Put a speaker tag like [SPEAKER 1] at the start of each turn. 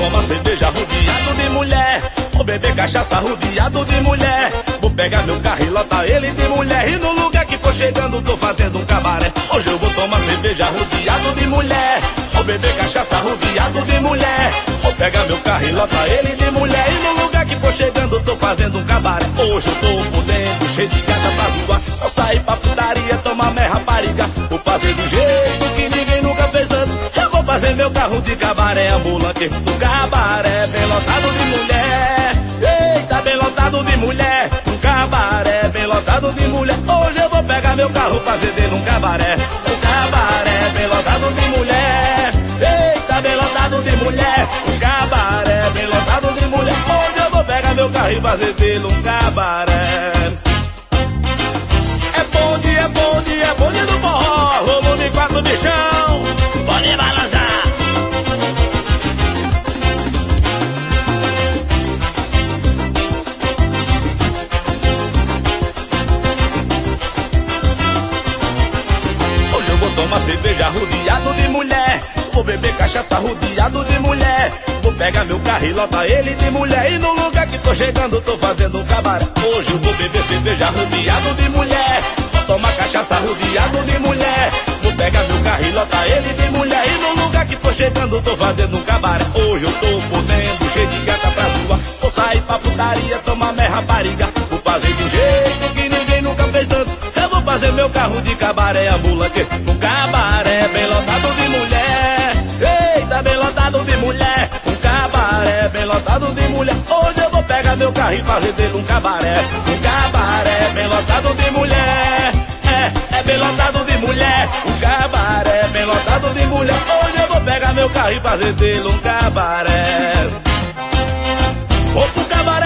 [SPEAKER 1] tomar cerveja rodeado de mulher, vou beber cachaça rodeado de mulher, vou pegar meu carro e lotar ele de mulher, e no lugar que tô chegando tô fazendo um cabaré. Hoje eu vou tomar cerveja rodeado de mulher, vou beber cachaça rodeado de mulher, vou pegar meu carro e lotar ele de mulher, e no lugar que tô chegando tô fazendo um cabaré. Hoje eu tô por dentro, cheio de gata pra zoar, vou sair pra putaria, tomar minha rapariga, vou fazer do jeito que ninguém nunca fez antes. Eu vou fazer meu carro de cabaré ambulante, do cabaré bem lotado de mulher. Eita, bem lotado de mulher, um cabaré bem lotado de mulher. Hoje eu vou pegar meu carro, fazer dele um cabaré, um cabaré bem lotado de mulher. Eita, bem lotado de mulher, um cabaré bem lotado de mulher. Hoje eu vou pegar meu carro e fazer dele um cabaré. É bonde, é bonde, é bonde do forró, volume 4 bichão, pode balançar. Tomar cerveja rodeado de mulher, vou beber cachaça rodeado de mulher, vou pegar meu carro e lotar ele de mulher, e no lugar que tô chegando tô fazendo um cabaré. Hoje eu vou beber cerveja rodeado de mulher, vou tomar cachaça rodeado de mulher, vou pegar meu carro e lotar ele de mulher, e no lugar que tô chegando tô fazendo um cabaré. Hoje eu tô podendo, cheio de gata pra zoar, vou sair pra putaria, tomar minha rapariga, vou fazer do jeito que ninguém nunca fez antes. Eu vou fazer meu carro de cabaré ambulante, um cabaré bem lotado de mulher. Eita, bem lotado de mulher, um cabaré bem lotado de mulher. Hoje eu vou pegar meu carro e fazer dele um cabaré bem lotado de mulher. É bem lotado de mulher, um cabaré bem lotado de mulher. Hoje eu vou pegar meu carro e fazer dele um cabaré. Vou pro cabaré